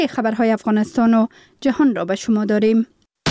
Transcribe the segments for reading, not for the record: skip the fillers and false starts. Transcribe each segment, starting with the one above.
خبرهای افغانستان و جهان را به شما داریم.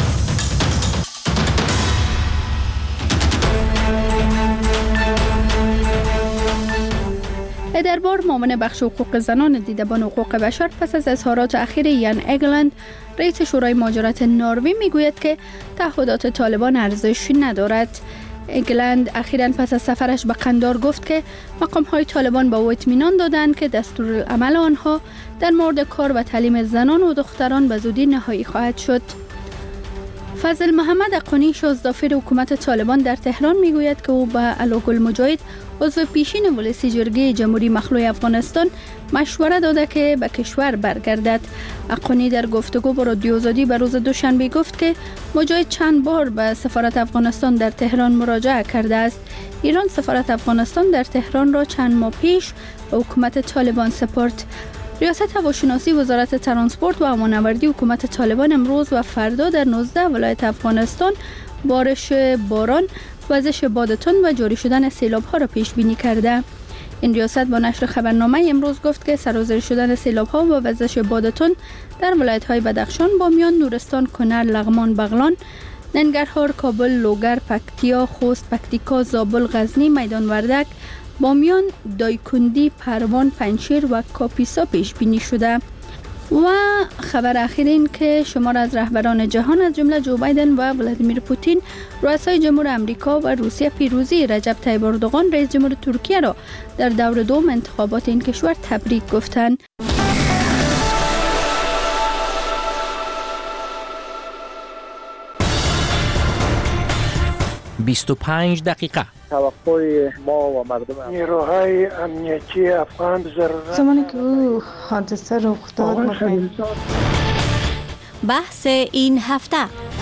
دربار معاون بخش حقوق زنان دیدبان حقوق بشر پس از اظهارات اخیر یان اگلند رئیس شورای مهاجرت نروژ میگوید که تعهدات طالبان ارزشی ندارد. اگلند اخیراً پس از سفرش به قندار گفت که مقام‌های طالبان به او اطمینان دادند که دستورالعمل آنها در مورد کار و تعلیم زنان و دختران به زودی نهایی خواهد شد. فضل محمد اقانی شازدافر حکومت طالبان در تهران میگوید که او به علاء گل مجاهد عضو پیشین ولسی جرگه جمهوری مخلوع افغانستان مشوره داده که به کشور برگردد. اقانی در گفتگو با رادیو آزادی به روز دوشنبه گفت که مجاهد چند بار به سفارت افغانستان در تهران مراجعه کرده است. ایران سفارت افغانستان در تهران را چند ماه پیش به حکومت طالبان سپرد. ریاست هواشناسی وزارت ترانسپورت و امان‌آوردی حکومت طالبان امروز و فردا در 19 ولایت افغانستان بارش باران، وزش بادتون و جاری شدن سیلاب‌ها را پیش بینی کرده. این ریاست با نشر خبرنامه امروز گفت که سرازیر شدن سیلاب‌ها و وزش بادتون در ولایت‌های بدخشان، بامیان، نورستان، کنر، لغمان، بغلان، ننگرهار، کابل، لوگر، پکتیا، خوست، پکتیکا، زابل، غزنی، میدان وردک، بامیان، دایکندی، پروان، پنجشیر و کاپیسا پیش بینی شده. و خبر اخیر این که شمار از رهبران جهان از جمله جو بایدن و ولادیمیر پوتین رؤسای جمهور امریکا و روسیه پیروزی رجب طیب اردوغان رئیس جمهور ترکیه را در دور دوم انتخابات این کشور تبریک گفتند. 25 دقیقه توقع ما و مردم نیروهای امنیتی افغان ضرورت زمانی که او حادثه رخ داد بحث این هفته.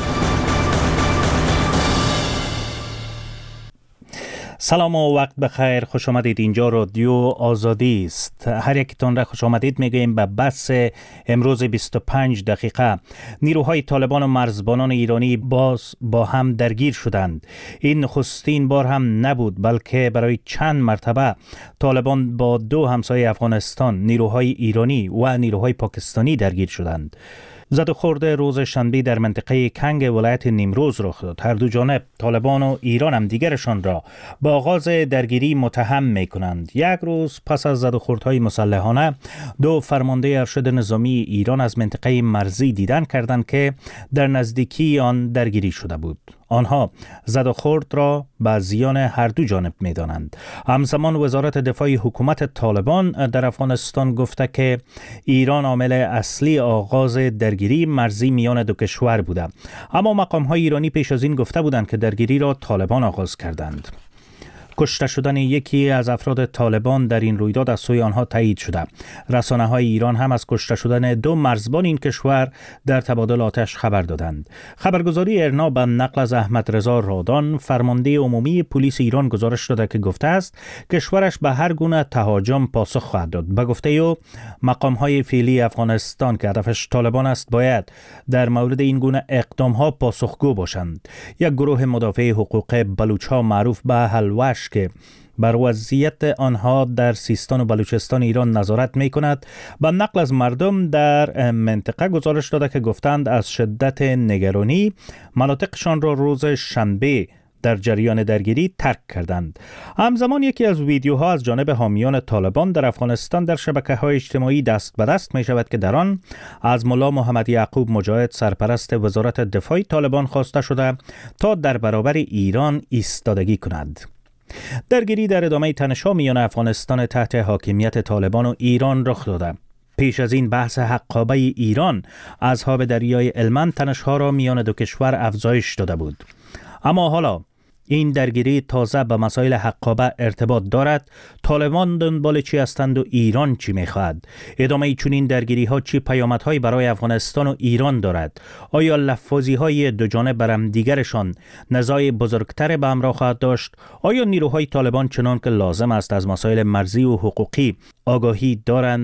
سلام و وقت بخیر، خوش آمدید. اینجا رادیو آزادی است. هر یکتان را خوش آمدید میگوییم به بحث امروز 25 دقیقه. نیروهای طالبان و مرزبانان ایرانی باز با هم درگیر شدند. این نخستین بار هم نبود، بلکه برای چند مرتبه طالبان با دو همسایه افغانستان، نیروهای ایرانی و نیروهای پاکستانی درگیر شدند. زد و خورد روز شنبه در منطقه کنگ ولایت نیمروز رخ داد. هر دو جانب، طالبان و ایران، هم دیگرشان را با آغاز درگیری متهم می کنند. یک روز پس از زد و خوردهای مسلحانه، دو فرمانده ارشد نظامی ایران از منطقه مرزی دیدن کردند که در نزدیکی آن درگیری شده بود. آنها زد و خورد را به زیان هر دو جانب می دانند. همزمان وزارت دفاع حکومت طالبان در افغانستان گفته که ایران عامل اصلی آغاز درگیری مرزی میان دو کشور بوده، اما مقام‌های ایرانی پیش از این گفته بودند که درگیری را طالبان آغاز کردند. کشته شدن یکی از افراد طالبان در این رویداد از سوی آنها تایید شده. رسانه‌های ایران هم از کشته شدن دو مرزبان این کشور در تبادل آتش خبر دادند. خبرگزاری ارنا به نقل از احمد رضا رادان، فرمانده عمومی پلیس ایران، گزارش داده که گفته است کشورش به هر گونه تهاجم پاسخ خواهد داد. به گفته او، مقام‌های فعلی افغانستان که هدفش طالبان است باید در مورد این گونه اقدام‌ها پاسخگو باشند. یک گروه مدافع حقوق بلوچ‌ها معروف به هلوش که بر وضعیت آنها در سیستان و بلوچستان ایران نظارت می کند، با نقل از مردم در منطقه گزارش داده که گفتند از شدت نگرانی مناطقشان را روز شنبه در جریان درگیری ترک کردند. همزمان یکی از ویدیوها از جانب حامیان طالبان در افغانستان در شبکه‌های اجتماعی دست به دست می شود که در آن از ملا محمد یعقوب مجاهد، سرپرست وزارت دفاع طالبان، خواسته شده تا در برابر ایران ایستادگی کند. درگیری در ادامه تنش‌ها میان افغانستان تحت حاکمیت طالبان و ایران رخ داده. پیش از این بحث حقابه ایران از آب دریای هلمند تنش‌ها را میان دو کشور افزایش داده بود. اما حالا این درگیری تازه به مسائل حقابه ارتباط دارد. طالبان دنبال چی هستند و ایران چی میخواهد؟ ادامه چنین درگیری ها چی پیامدهایی برای افغانستان و ایران دارد؟ آیا لفاظی های دو جانب برم دیگرشان نزاع بزرگتر به همراه خواهد داشت؟ آیا نیروهای طالبان چنان که لازم است از مسائل مرزی و حقوقی آگاهی دارند؟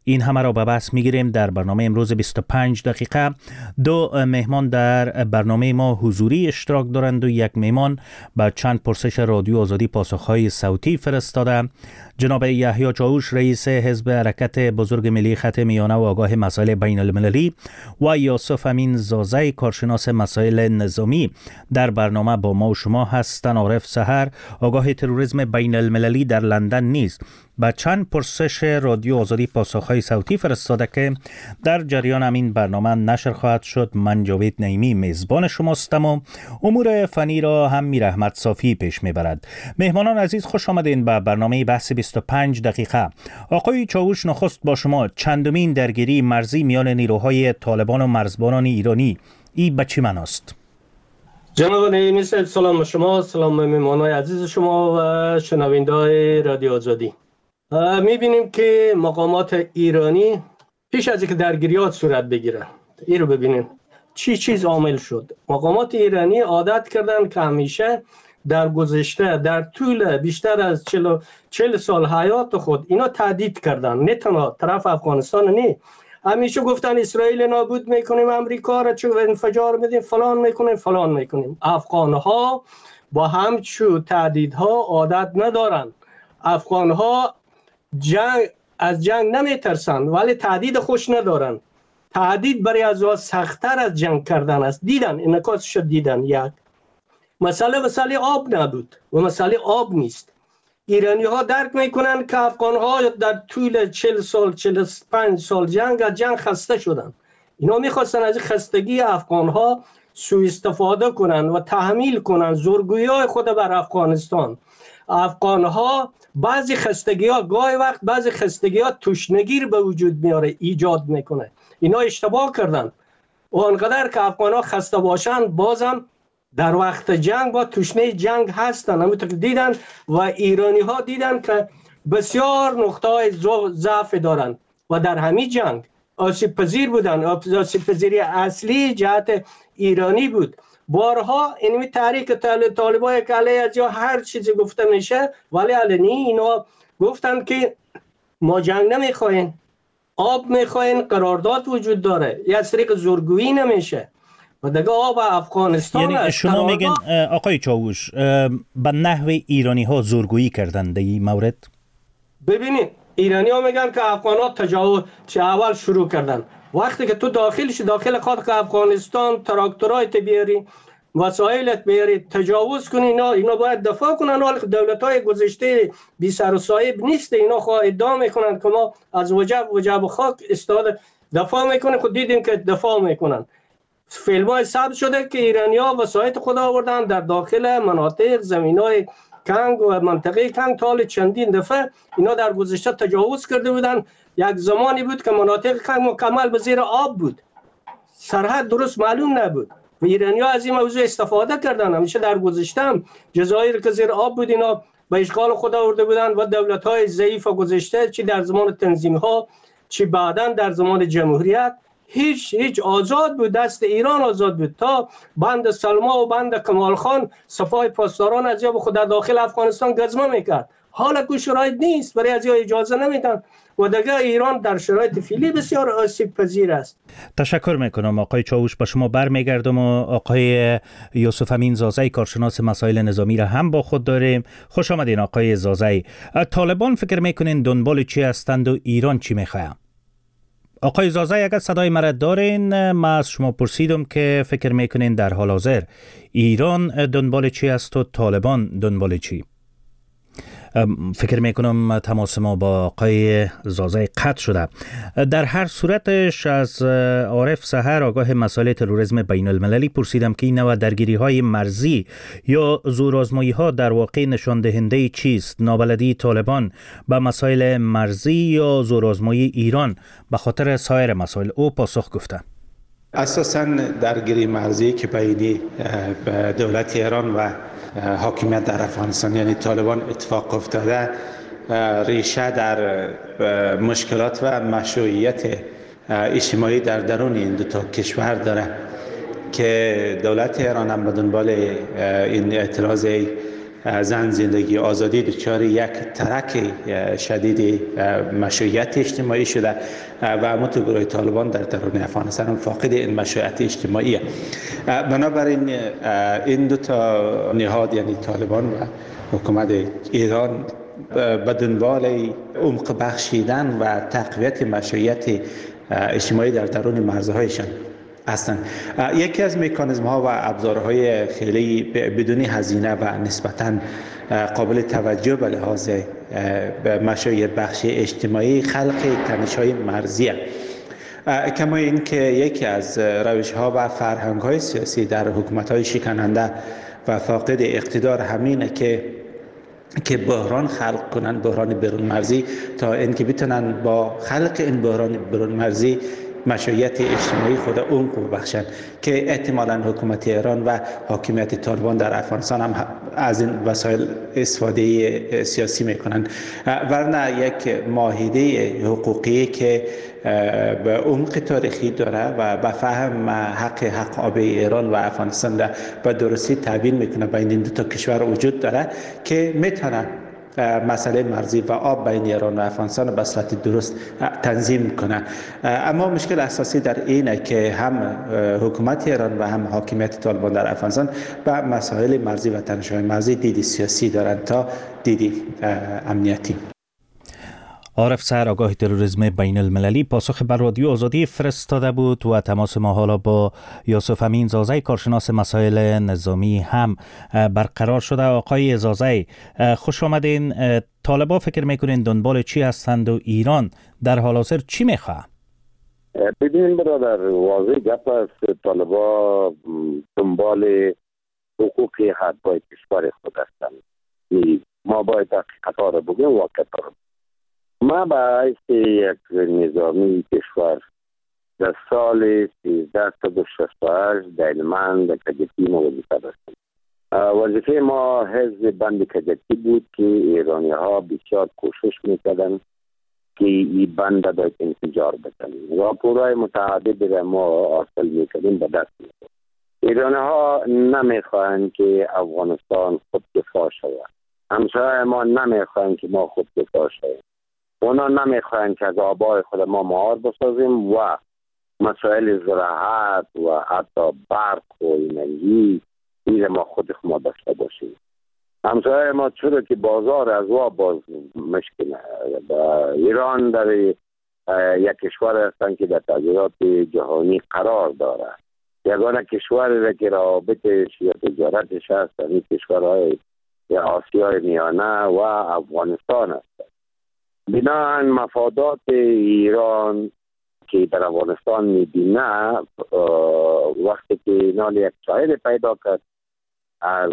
این همه را به بحث میگیریم در برنامه امروز 25 دقیقه. دو مهمان در برنامه ما حضوری اشتراک دارند و یک مهمان با چند پرسش رادیو آزادی پاسخهای صوتی فرستاده. جناب یحیی چاوش رئیس حزب حرکت بزرگ ملی خط میانه و آگاه مسائل بین المللی و یوسف امین زازی کارشناس مسائل نظامی در برنامه با ما و شما هستند. عارف سحر آگاه تروریسم بین المللی در لندن نیز با چند پرسش رادیو آزادی پاسخهای صوتی فرستاده که در جریان همین برنامه نشر خواهد شد. من جاوید نعیمی میزبان شماستم و امور فنی را هم میر احمد صافی پیش میبرد. مهمانان عزیز خوش آمدین به برنامه بحث 25 دقیقه. آقای چاوش نخست با شما، چندمین درگیری مرزی میان نیروهای طالبان و مرزبانان ایرانی این به چی معناست؟ جناب نعیمی صاحب سلام شما، سلام مهمانان عزیز شما و شنونده‌های رادیو آزادی. میبینیم که مقامات ایرانی پیش از اینکه درگیریات صورت بگیره، این رو ببینیم چی چیز عامل شد. مقامات ایرانی عادت کردن که همیشه در گذشته در طول بیشتر از 40 سال حیات خود اینا تهدید کردن، نه تنها طرف افغانستان، نه همیشه گفتن اسرائیل نابود میکنیم، امریکا را چه انفجار میدیم، فلان میکنیم. افغانها با همچو تهدیدها عادت ندارن. افغانها از جنگ نمیترسن ولی تهدید خوش ندارن. تهدید برای از سخت‌تر از جنگ کردن است. دیدن انعکاسش دیدن. یک مسئله آب نبود و مسئله آب نیست. ایرانی ها درک میکنن که افغان ها در طول 40 سال 45 سال جنگ از جنگ خسته شدن. اینا میخواستن از خستگی افغان ها سوء استفاده کنن و تحمیل کنن زورگویی های خود بر افغانستان. افغان ها بعضی خستگی ها بعضی خستگی ها تشنگی به وجود میاره، ایجاد میکنه. اینا اشتباه کردن و انقدر که افغان ها خسته باشن بازم در وقت جنگ با تشنه جنگ هستن. همونطور که دیدن و ایرانی ها دیدن که بسیار نقطه های ضعف دارن و در همین جنگ آسیب پذیر بودن. آسیب پذیری اصلی جهت ایرانی بود. بارها اینمی تحریک طالبای که علیه از یا هر چیزی گفته میشه ولی علنی اینا گفتن که ما جنگ نمیخواین، آب میخواین، قرارداد وجود داره، یا از طریق زورگویی نمیشه و دیگه آب افغانستان. یعنی شما میگن آقای چاوش به نحو ایرانی ها زورگویی کردن در این مورد؟ ببینید ایرانی ها میگن که افغان ها تجاوز چه اول شروع کردن. وقتی که تو داخل خود که افغانستان تراکتورایت بیاری، وسایلت بیاری، تجاوز کنی، اینا باید دفاع کنن. حال دولت های گذشته بی سر و صاحب نیست. اینا خواه ادعا میکنن که ما از وجب خاک استاد دفاع میکنن. خود دیدیم که دفاع میکنن. فیلم های ثبت شده که ایرانی ها وسایت خود آوردن در داخل مناطق زمین های کنگ و منطقه کنگ. تا چندین دفعه اینا در گذشته تجاوز کرده بودن. یک زمانی بود که مناطق کنگ مکمل به زیر آب بود، سرحد درست معلوم نبود و ایرانی ها از این موضوع استفاده کردن. همیشه در گذشته هم جزایر که زیر آب بود اینا به اشغال خود آورده بودن و دولت های ضعیف گذشته، چی در زمان تنظیم ها چی بعداً در زمان جمهوریت، هیچ آزاد بود. دست ایران آزاد بود تا بند سلما و بند کمال خان سپاه پاسداران از یا خود در داخل افغانستان گزمه میکرد. حالا که شرایط نیست، برای از یا اجازه نمیدن و دیگه ایران در شرایط فعلی بسیار آسیب پذیر است. تشکر میکنم آقای چاوش. با شما برمیگردم و آقای یوسف امین زازی کارشناس مسائل نظامی را هم با خود داریم. خوش آمدین آقای زازی. طالبان فکر میکنین دنبال چی هستند و ایران چی میخواهند؟ آقای زازی اگر صدای مرا دارین، ما از شما پرسیدم که فکر میکنین در حال حاضر ایران دنبال چی است و طالبان دنبال چی؟ فکر میکنم تماس ما با آقای زازی قطع شده. در هر صورتش از عارف سحر آگاه مسائل تروریسم بین المللی پرسیدم که این نوع درگیری های مرزی یا زورآزمایی ها در واقع نشان دهنده چیست؟ نابلدی طالبان به مسائل مرزی یا زورآزمایی ایران به خاطر سایر مسائل؟ او پاسخ گفته اساساً درگیری مرزی که بین دولت ایران و حاکمیت در افغانستان یعنی طالبان اتفاق افتاده ریشه در مشکلات و مشروعیت اجتماعی در درون این دو تا کشور داره که دولت ایران هم به دنبال این اعتراض زن زندگی آزادی دچار یک ترک شدید مشروعیت اجتماعی شده و همونطور گروه طالبان در درون افغانستان هم فاقد این مشروعیت اجتماعی است. بنابراین این دو تا نهاد یعنی طالبان و حکومت ایران به دنبال عمق بخشیدن و تقویت مشروعیت اجتماعی در درون مرزهایشان هستند. یکی از مکانیزم ها و ابزارهای خیلی بدون هزینه و نسبتاً قابل توجه به لحاظ مشروعیت بخشی اجتماعی خلق تنش‌های مرزی است. کما اینکه یکی از روش ها و فرهنگ های سیاسی در حکومت های شکننده و فاقد اقتدار همینه که بحران خلق کنند، بحران برون مرزی، تا اینکه بتونن با خلق این بحران برون مرزی مشروعیت اجتماعی خود عمق ببخشند که احتمالاً حکومت ایران و حاکمیت طالبان در افغانستان هم از این وسایل استفاده سیاسی میکنند. ورنه یک معاهده حقوقی که به عمق تاریخی داره و به فهم حق آب ایران و افغانستان را به درستی تبیین میکنه بین این دو تا کشور وجود داره که میتونه مسئله مرزی و آب بین ایران و افغانستان به صورت درست تنظیم کنه. اما مشکل اساسی در اینه که هم حکومت ایران و هم حاکمیت طالبان در افغانستان به مسائل مرزی و تنش‌های مرزی دید سیاسی دارند تا دید امنیتی. عارف سر آگاه تروریسم بین المللی پاسخ بر رادیو آزادی فرستاده بود و تماس ما حالا با یوسف امین زازی کارشناس مسائل نظامی هم برقرار شده. آقای زازی خوش آمدین. طالبا فکر میکنین دنبال چی هستند و ایران در حال حاضر چی میخواه؟ ببینید برادر، واضح گپ است. طالبا دنبال حقوق حدهای کشور خود هستند. ما باید حقیقت ها را بگیم، واقعیت ها را. ما به حیث یک نظامی کشور در سال 1368 در هلمند کجکی ما وظیفه داشتیم. وظیفه ما حزب بند کجکی بود که ایرانی ها بسیار کوشش میکردن که این بند باید انفجار بکنیم. راپورهای متعدد را ما حاصل میکردیم به دست میکردیم. ایرانی ها نمیخواهند که افغانستان خود دفاع شود. همسایه ما نمیخواهند که ما خود دفاع شویم. اونا نمیخواهند که از آبای خود ما مهار بسازیم و مسائل زراعت و حتی برق و انرژی این ما خود ما داشته باشیم. همسایه ما چرا که بازار از وا باز مشکل ایران در یک کشور هستند که در تجارت جهانی قرار داره. یگانه کشوری را که رابطش یا تجارتش هست این کشورهای آسیای میانه و افغانستان هست. بنابراین مفادات ایران که در افغانستان میبینه وقتی که نال یک ساحل پیدا کرد از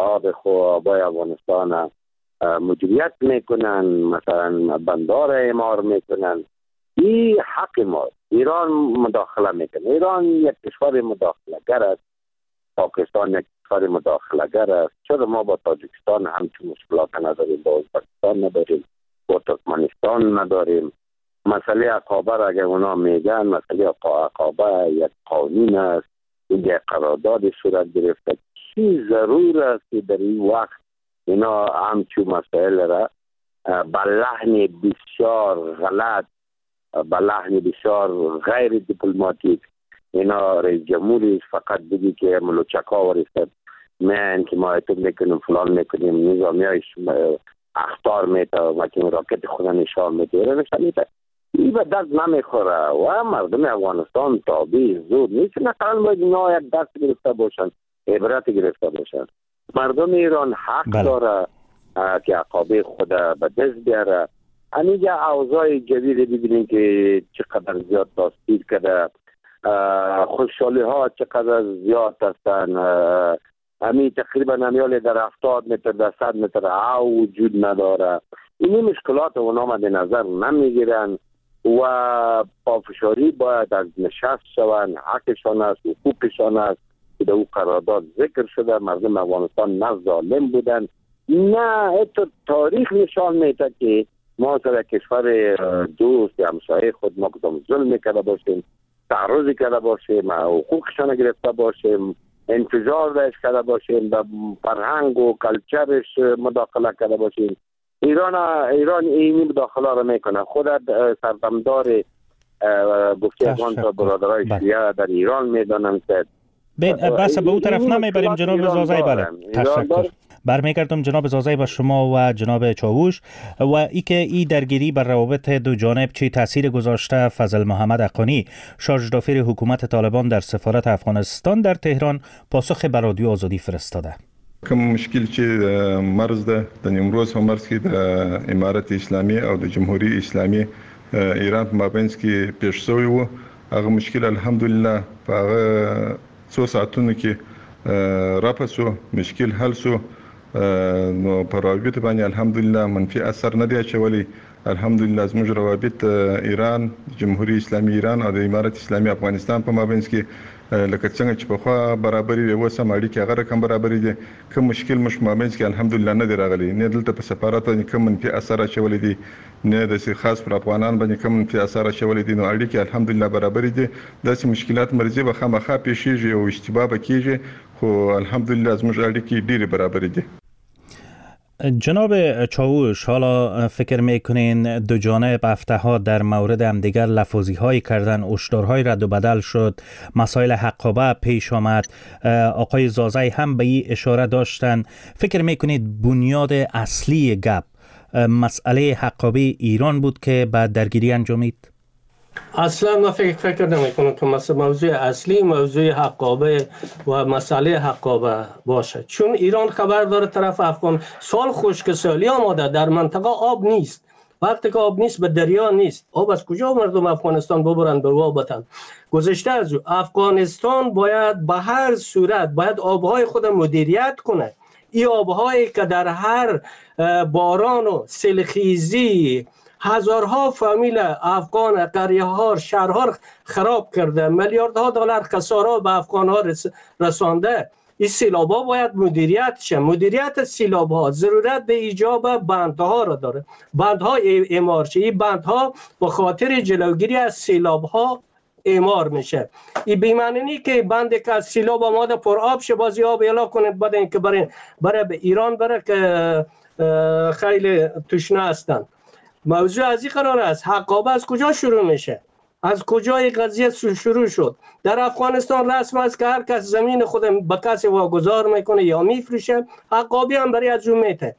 آبای افغانستان مدیریت میکنن، مثلا بندار اعمار میکنن، این حق ما. ایران مداخله میکنه. ایران یک کشور مداخله گر است، پاکستان یک کشور مداخله گر است. چرا ما با تاجیکستان همچون مشکلات نداریم، با ازبکستان نداریم، با ترکمنستان نداریم. مسئله عقابه را اگر اونا میگن مسئله عقابه یک قانون است، این یک قرارداد صورت گرفته. چی ضرور است که در این وقت اینا همچون مسائل را به لحن بسیار غلط، به لحن بسیار غیر دیپلماتیک اینا رئیس جمهوری فقط بگی که ملوچکا ورستد میان که ما ایتون میکنیم فلان میکنیم، نظامی های اختار میتا و که راکت خود نشان میده این به دست نمیخوره و مردم افغانستان تابع زود نیست. مثلا باید اینا یک دست گرفته باشن، عبرت گرفته باشن. مردم ایران حق داره که عقابه خود به دست بیاره. اینجا اوضاع جدید ببینیم که چقدر زیاد تاثیر کرده، خوشحالی ها چقدر زیاد هستن. همین تقریبا نمیال در 70 متر در 100 متر او وجود نداره. این مشکلات اونا مد نظر نمیگیرن و پافشاری باید از نشست شوند. حقشان است، حقوقشان است که در او قرارداد ذکر شده. مردم افغانستان نه ظالم بودن، نه تاریخ نشان میده که ما سر کشور دوست یا همسایه خود ما کدام ظلم کرده باشیم، تعرض کرده باشیم، حقوقشان گرفته باشیم، انفجار درش کرده باشیم، به فرهنگ و کلچرش مداخله کرده باشیم. ایران اینی مداخله را میکنه. خود سردمدار گفتی افغان تا برادرای شیعه در ایران میدانم که بس به اون طرف نمیبریم جناب زازای. بله تشکر. برمیگردم جناب زازای با شما و جناب چاووش و ای که این درگیری بر روابط دو جانب چه تاثیر گذاشته. فضل محمد حقانی شارژ دافیر حکومت طالبان در سفارت افغانستان در تهران پاسخ بر رادیو آزادی فرستاده. کوم مشکل چې مرز ده د نیمروز په مرز کې د امارت اسلامي او د جمهوریت اسلامي ایران په مابینځ کې پیښ شوی و، هغه مشکل الحمدلله په هغه څو ساعتونو کې رفع شو، مشکل حل شو. نو په روابط باندې الحمدلله منفي اثر نه دی اچولی. الحمدلله زموږ روابط ایران، جمهوریت اسلامي ایران او د امارت اسلامي افغانستان په مابینځ کې لکه څنګه چې په خوا برابرۍ وي اوس هم اړیکې هغه رقم برابرې دي. کوم مشکل مش مابینځ کې الحمدلله نه دی راغلی، نه دلته په سفارت باندې کوم منفي اثر اچولی دی، نه د خاص پر افغانان باندې کوم منفي اثر اچولی دی. نو اړیکې الحمدلله برابرې دي. داسې مشکلات مرزي به خامخا پیښیږي او اشتباه به کیږي، خو الحمدلله زموږ اړیکې ډېرې برابرې دي. جناب چاووش، حالا فکر میکنین دو جانب هفته ها در مورد هم دیگر لفظی هایی کردن، هشدارهای رد و بدل شد، مسائل حقابه پیش آمد، آقای زازای هم به این اشاره داشتن. فکر میکنید بنیاد اصلی گپ مسئله حقابه ایران بود که بعد درگیری انجامید؟ اصلا ما فکر نمی کنم که موضوع اصلی موضوع حقابه و مسئله حقابه باشه، چون ایران خبر داره طرف افغان سال خشکسالی آماده، در منطقه آب نیست. وقتی که آب نیست به دریا نیست، آب از کجا مردم افغانستان ببرن به وا بتن؟ گذشته از افغانستان باید به هر صورت باید آبهای خود مدیریت کنه. این آبهایی که در هر باران و سیلخیزی هزارها فامیل افغان، قریه ها، شهرها خراب کرده، میلیاردها دلار خسارات به افغان ها رسانده. این سیلاب ها باید مدیریت شه. مدیریت سیلاب ها ضرورت به ایجاب بندها را داره، بندها اعمار شه. این بندها به خاطر جلوگیری از سیلاب ها اعمار میشه. این بی‌معنی نیست که بندی که از سیلاب آماده پر آب شه بازی آب اعلام کنه بعد اینکه برای به ایران بره که خیلی تشنه هستن. موضوع از این قرار است. حقابه از کجا شروع میشه؟ از کجا این قضیه شروع شد؟ در افغانستان رسم است که هر کس زمین خود به کسی واگذار میکنه یا میفروشه، حقابه هم برای از اون میته.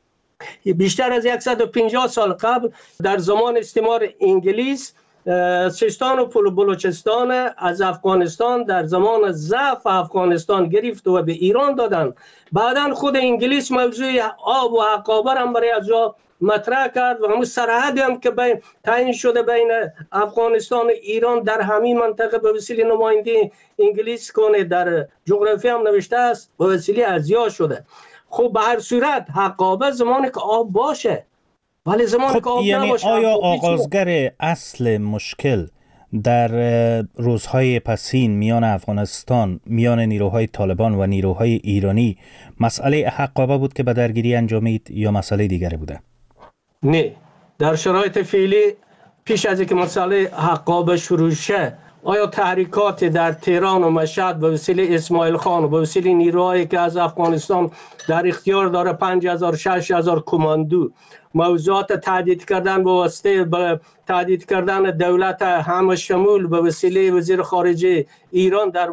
بیشتر از 150 سال قبل در زمان استعمار انگلیس سیستان و بلوچستان از افغانستان در زمان ضعف افغانستان گرفت و به ایران دادن. بعداً خود انگلیس موضوع آب و حقابه هم برای از مطرح کرد و همون سرحدی هم که تعیین شده بین افغانستان و ایران در همین منطقه به وسیله نماینده انگلیس کنه در جغرافی هم نوشته است به وسیله ازیا شده. خب به هر صورت حقابه زمانی که آب باشه، ولی زمانی که آب نباشه. آیا آغازگر اصل مشکل در روزهای پسین میان افغانستان، میان نیروهای طالبان و نیروهای ایرانی مسئله حقابه بود که به درگیری انجامید یا مسئله دیگری بوده؟ نه، در شرایط فعلی پیش از اینکه مسئله حقابه شروع شه، آیا تحریکات در تهران و مشهد به وسیله اسماعیل خان و به وسیله نیروهایی که از افغانستان در اختیار داره 5000 6000 کماندو، موضوعات تهدید کردن به واسطه تهدید کردن دولت همه شمول به وسیله وزیر خارجه ایران در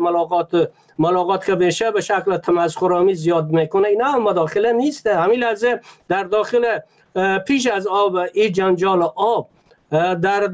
ملاقات که بشه به شکل تمسخرآمیز زیاد میکنه، اینا هم مداخله نیسته. همین لحظه در داخل پیش از آب این جنجال آب در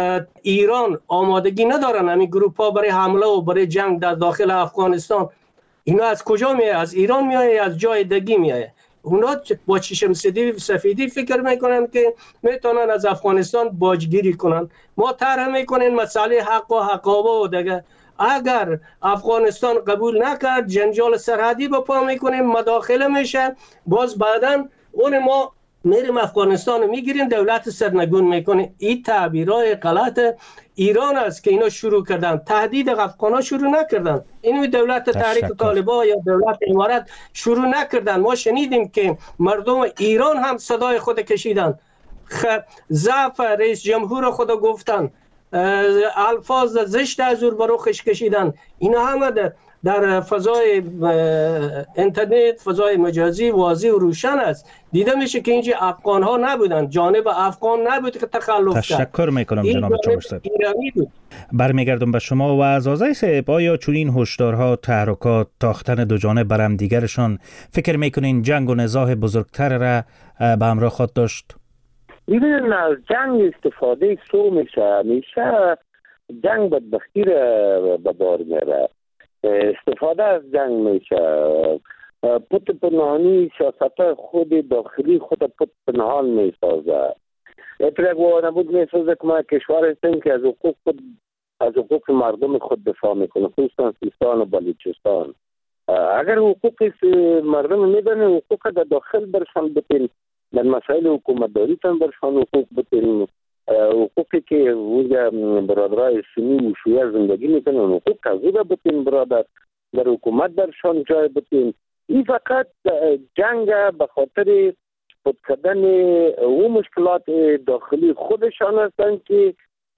ایران آمادگی ندارن همین گروپ ها برای حمله و برای جنگ در داخل افغانستان. اینا از کجا میایه؟ از ایران میایه، از جای دیگه میایه. اونا با چشم سفیدی فکر میکنن که میتونن از افغانستان باجگیری کنن. ما طرح میکنیم مسئله حق و حقابه و دیگه. اگر افغانستان قبول نکرد جنجال سرحدی به پا میکنیم، مداخله میشه، باز بعداً اون ما میریم افغانستان رو میگیریم، دولت سرنگون میکنه. این تعبیرهای غلط ایران است که اینا شروع کردن. تهدید افغانا شروع نکردن. اینو دولت تحریک طالبان یا دولت امارات شروع نکردن. ما شنیدیم که مردم ایران هم صدای خود کشیدن، ضعف رئیس جمهور خود گفتن، الفاظ زشت از او بر رخش کشیدن. اینا همه در فضای اینترنت، فضای مجازی واضح و روشن است. دیده میشه که اینجا افغان ها نبودن، جانب افغان نبود که تخلف کرد. تشکر میکنم جناب چاوش صاحب. برمیگردم به شما و از آزای صاحب، آیا چون این هشدارها، تحرکات، تاختن دو جانب بر هم دیگرشان، فکر میکنین جنگ و نزاع بزرگتر را به همراه خود داشت؟ ببینید، از جنگ استفاده سو میشه جنگ بدبختی را به بار میاره. استفاده از جنگ میشه، پت پنهانی سیاست خود داخلی خود پت پنهان میسازه. اتفاق و نبود میسازه که ما کشور هستیم که از حقوق مردم خود دفاع میکنه، خصوصا سیستان و بلوچستان. اگر حقوق مردم میدن، حقوق در داخل برشان بتین، در مسائل حکومتداری تن برشان حقوق بتین، حقوقی که اونجا برادرای سنی و شیعه زندگی میکنن، حقوق از او بتین برادر، در حکومت درشان جای بتین. این فقط جنگ به خاطر پد کردن او مشکلات داخلی خودشان هستند که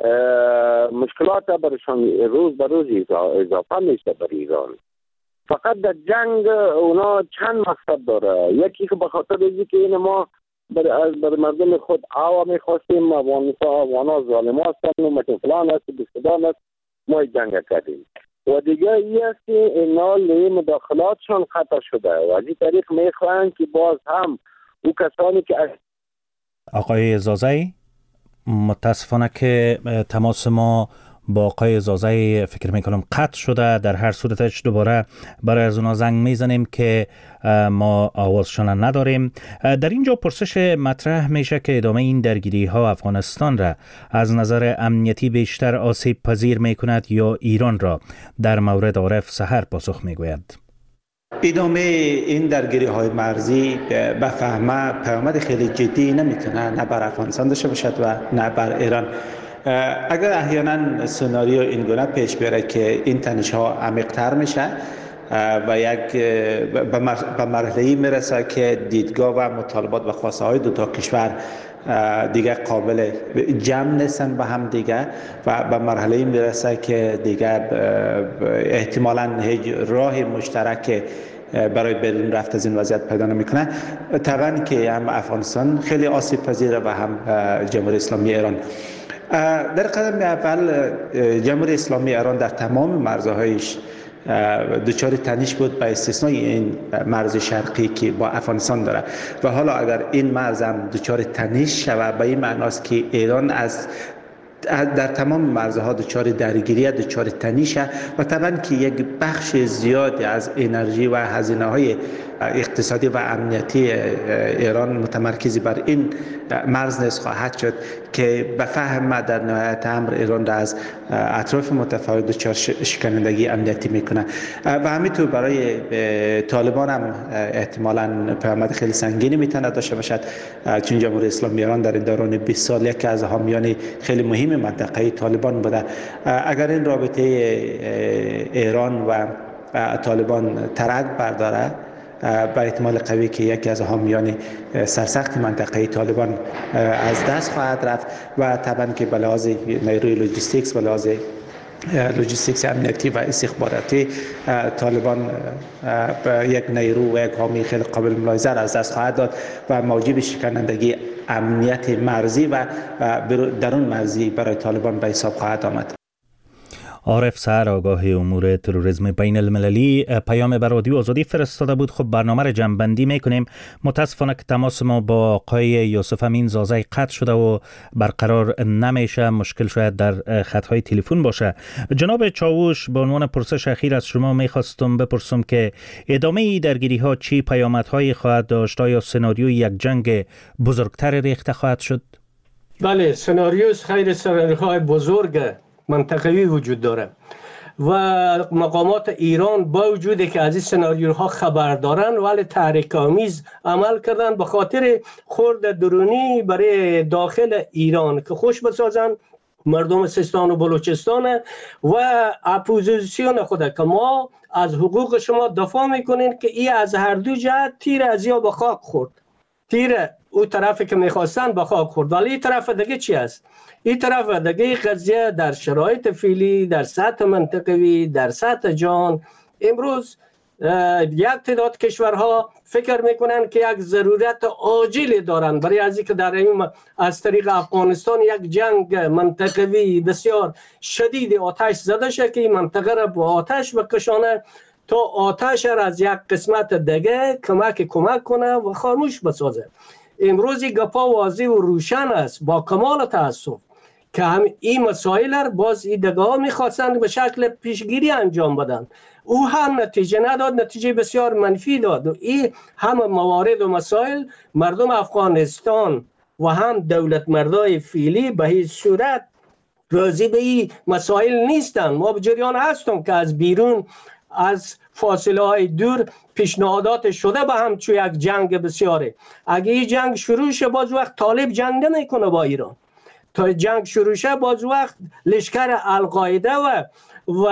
مشکلات برشان روز به روز اضافه میشه بر ایران. فقط در جنگ اونا چند مقصد داره. یکی که به خاطر اینکه این ما بر مردم خود آوا میخواستیم، افغانا ظالم هستن و متن فلان هست بستدان است، ما جنگ کردیم. و دیگه ای است که اینا لی مداخلاتشان قطع شده و از این طریق میخواهند که باز هم او کسانی که آقای زازایی، متاسفانه که تماس ما با آقای زازایی فکر میکنم قطع شده. در هر صورتش دوباره برای از اونا زنگ میزنیم که ما آوازشان نداریم. در اینجا پرسش مطرح میشه که ادامه این درگیری ها افغانستان را از نظر امنیتی بیشتر آسیب پذیر میکند یا ایران را؟ در مورد عارف سحر پاسخ میگوید. ادامه این درگیری های مرزی به فهمه پیامد خیلی جدی نمیتونه نه بر افغانستان داشته باشد و نه بر ایران. اگر احیانا سناریو این گونه پیش بره که این تنش ها عمیق‌تر میشه و یک به مرحله‌ای میرسه که دیدگاه و مطالبات و خواسته های دو تا کشور دیگه قابل جمع نیستن به هم دیگه و به مرحله‌ای میرسه که دیگه احتمالاً هیچ راه مشترک برای بیرون رفت از این وضعیت پیدا نمیکنه. طبعا که هم افغانستان خیلی آسیب پذیره و هم جمهوری اسلامی ایران. در قدم اول جمهوری اسلامی ایران در تمام مرزهایش دچار تنش بود، به استثنای این مرز شرقی که با افغانستان داره. و حالا اگر این مرز هم دچار تنش شود، به این معناست که ایران در تمام مرزها دچار درگیری، دچار تنشه و طبعا که یک بخش زیادی از انرژی و هزینه‌های اقتصادی و امنیتی ایران متمرکز بر این مرز نیز خواهد شد که به فهم در نهایت امر ایران را از اطراف متفاوت دچار شکنندگی امنیتی میکنه. و همینطور برای طالبان هم احتمالاً پیامد خیلی سنگینی میتونه داشته باشد، چون جمهوری اسلامی ایران در این دوران 20 سال یکی از حامیان خیلی مهم منطقه طالبان بوده. اگر این رابطه ایران و طالبان ترک برداره، به احتمال قوی که یکی از حامیان سرسخت منطقه طالبان از دست خواهد رفت و طبعا که به لحاظ نیروی لوجستیکس، به لحاظ لوجستیکس امنیتی و استخباراتی، طالبان یک نیرو و یک حامی خیلی قابل ملاحظه از دست خواهد داد و موجب شکنندگی امنیت مرزی و درون مرزی برای طالبان به حساب خواهد آمد. عارف سحر، آگاه امور تروریسم بین المللی، پیام بر رادیو آزادی فرستاده بود. خب برنامه را جمع‌بندی میکنیم. متاسفانه که تماس ما با آقای یوسف امین زازای قطع شده و برقرار نمیشه. مشکل شاید در خطهای تلفن باشه. جناب چاوش، به عنوان پرسش اخیر از شما میخواستم بپرسم که ادامه درگیری ها چی پیامدهایی خواهد داشت؟ آیا سناریوی یک جنگ بزرگتر ریخته خواهد شد؟ بله، سناریوهای بزرگ منطقوی وجود داره و مقامات ایران با وجودی که از این سناریوها خبر دارن ولی تحریک‌آمیز عمل کردن به خاطر خورد درونی برای داخل ایران که خوش بسازن مردم سیستان و بلوچستان و اپوزیسیون خود که ما از حقوق شما دفاع میکنین که این از هر دو جهت تیر از یا به خاک خورد. تیر او طرفی که میخواستن به خاک خورد. ولی این طرف دیگه چی است؟ این طرف دیگه قضیه در شرایط فعلی، در سطح منطقوی، در سطح جهان، امروز یک تعداد کشورها فکر میکنن که یک ضرورت عاجل دارن برای از اینکه در این از طریق افغانستان یک جنگ منطقوی بسیار شدید آتش زده شد که این منطقه را با آتش بکشانه تا آتش را از یک قسمت دیگه کمک کنه و خاموش بسازه. امروز گپا واضح و روشن است با کمال تاسف که هم این مسائل را باز این دگاه میخواستند به شکل پیشگیری انجام بدن. او هم نتیجه نداد، نتیجه بسیار منفی داد. و این هم موارد و مسائل مردم افغانستان و هم دولت مردای فعلی به هیچ صورت راضی به این مسائل نیستن. ما به جریان هستم که از بیرون از فاصله های دور پیشنهادات شده به هم چون یک جنگ بسیاره. اگه این جنگ شروع شه باز وقت طالب جنگ نمیکنه با ایران. تا جنگ شروع شه باز وقت لشکر القاعده و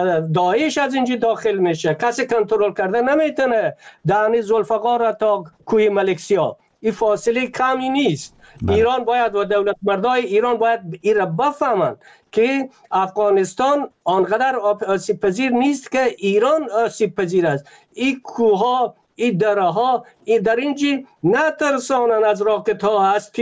داعش از اینجا داخل میشه. کسی کنترل کرده نمیتونه دهنی ذوالفقار را تا کوی ملکسیا. این فاصله کمی نیست. ایران باید و دولت مردای ایران باید این را بفهمند که افغانستان آنقدر آسیب پذیر نیست که ایران آسیب پذیر است. این کوها، این دره ها، این در اینجی نترسانن از راکت ها، از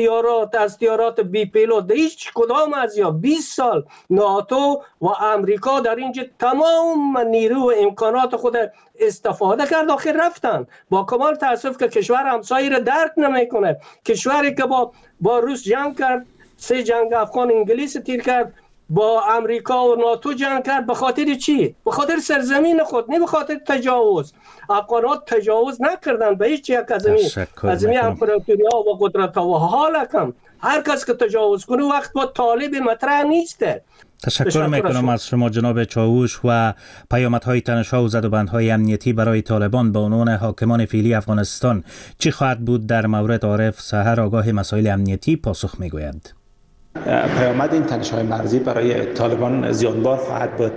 تیارات بی پیلوت. هیچ کدام از یا 20 سال ناتو و امریکا در اینجا تمام نیرو و امکانات خود استفاده کرد، آخر رفتن. با کمال تاسف که کشور همسایه را درک نمیکنه. کشوری که با روس جنگ کرد، 3 جنگ افغان انگلیس تیر کرد، با امریکا و ناتو جنگ کرد، به خاطر چی؟ به خاطر سرزمین خود، نه به خاطر تجاوز. افغانات تجاوز نکردن به هیچ یک از این امپراتوری‌ها و قدرت‌ها. و حالا کم هر کس که تجاوز کنه وقت با طالب مطرح نیسته. تشکر میکنم از شما جناب چاوش و پیامدهای تنش‌ها و زدوبندهای امنیتی برای طالبان به عنوان حاکمان فعلی افغانستان چی خواهد بود در مورد عارف سحر آگاه مسائل امنیتی پاسخ میگویند. پیامد این تنش‌های مرزی برای طالبان زیانبار خواهد بود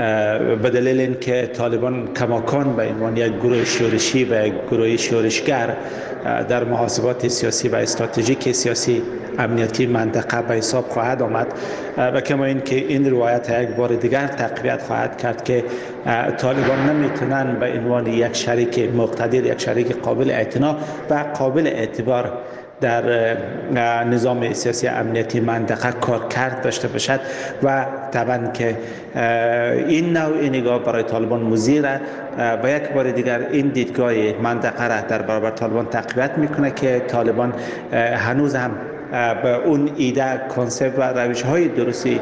به دلیل اینکه طالبان کماکان به عنوان یک گروه شورشی و یک گروه شورشگر در محاسبات سیاسی و استراتژیک سیاسی امنیتی منطقه به حساب خواهد آمد و کما اینکه این روایت یک بار دیگر تقویت خواهد کرد که طالبان نمیتونن به عنوان یک شریک مقتدر، یک شریک قابل اعتنا و قابل اعتبار در نظام سیاسی امنیتی منطقه کار کرد داشته باشد و طبعا که این نوع نگاه برای طالبان مضیره و یک بار دیگر این دیدگاه منطقه را در برابر طالبان تقویت میکنه که طالبان هنوز هم به اون ایده، کنسپت و روش‌های درستی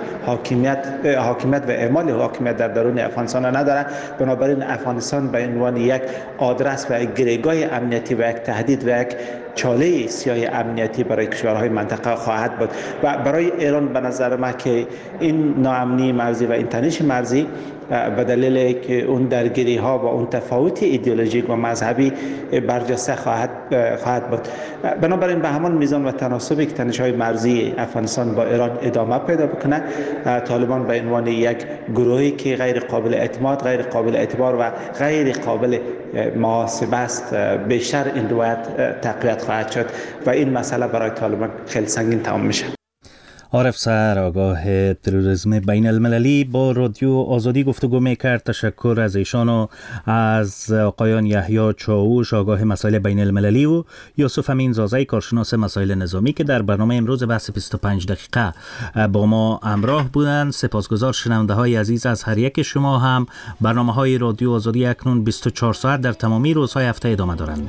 حاکمیت و اعمال حاکمیت در درون افغانستان نداره. بنابراین افغانستان به عنوان یک آدرس و یک گریگاه امنیتی و یک تهدید و یک چاله سیاه امنیتی برای کشورهای منطقه خواهد بود و برای ایران به نظر من که این ناامنی مرزی و این تنش مرزی به دلیل که اون درگیری ها و اون تفاوت ایدئولوژیک و مذهبی برجسته خواهد بود. بنابراین به همان میزان و تناسبی که تنش های مرزی افغانستان با ایران ادامه پیدا بکنه، طالبان به عنوان یک گروهی که غیر قابل اعتماد، غیر قابل اعتبار و غیر قابل محاسبه است، بیشتر این روایت تقویت خواهد شد و این مسئله برای طالبان خیلی سنگین تمام میشه. عارف سحر آگاه تروریسم بین المللی با رادیو آزادی گفتگو میکرد. تشکر از ایشان و از آقایان یحیی چاوش آگاه مسائل بین المللی و یوسف امین زازی کارشناس مسائل نظامی که در برنامه امروز بحث 25 دقیقه با ما همراه بودند. سپاسگزار شنونده های عزیز از هر یک شما هم. برنامه های رادیو آزادی اکنون 24 ساعت در تمامی روزهای هفته ادامه دارند.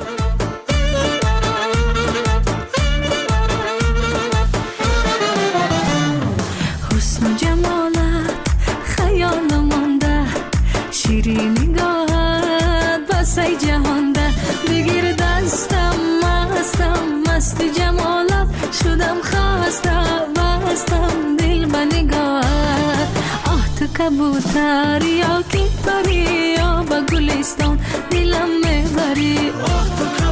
شیرین نگاهت بسای جهان ده بگیر دستم مست جمالت شدم خسته بستم دل به نگاهت. آه تو کبوتر یا کی پری یا به گلستان دلم میبری.